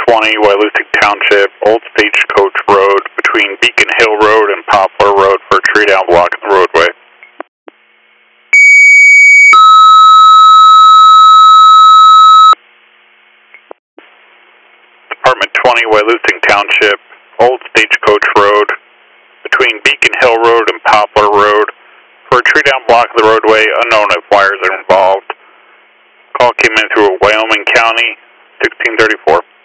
20, Wyalusing Township, Old Stagecoach Road, between Beacon Hill Road and Poplar Road for a tree down blocking the roadway. Department 20, Wyalusing Township, Old Stagecoach Road, between Beacon Hill Road and Poplar Road for a tree down block of the roadway, unknown if wires are involved. Call came in through Wyoming County, 1634.